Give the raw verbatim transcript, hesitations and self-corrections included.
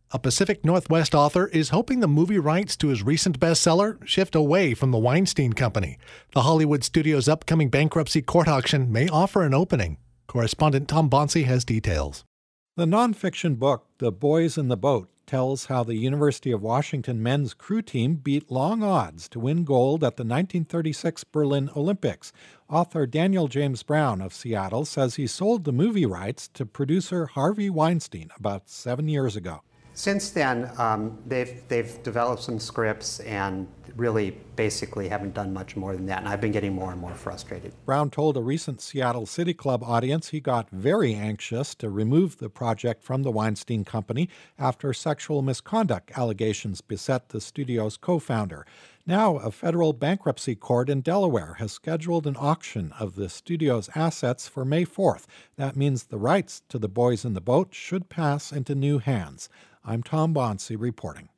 A Pacific Northwest author is hoping the movie rights to his recent bestseller shift away from the Weinstein Company. The Hollywood studio's upcoming bankruptcy court auction may offer an opening. Correspondent Tom Bonsi has details. The nonfiction book, The Boys in the Boat, tells how the University of Washington men's crew team beat long odds to win gold at the nineteen thirty-six Berlin Olympics. Author Daniel James Brown of Seattle says he sold the movie rights to producer Harvey Weinstein about seven years ago. Since then, um, they've, they've developed some scripts and really basically haven't done much more than that, and I've been getting more and more frustrated. Brown told a recent Seattle City Club audience he got very anxious to remove the project from the Weinstein Company after sexual misconduct allegations beset the studio's co-founder. Now, a federal bankruptcy court in Delaware has scheduled an auction of the studio's assets for May fourth. That means the rights to The Boys in the Boat should pass into new hands. I'm Tom Bonsi reporting.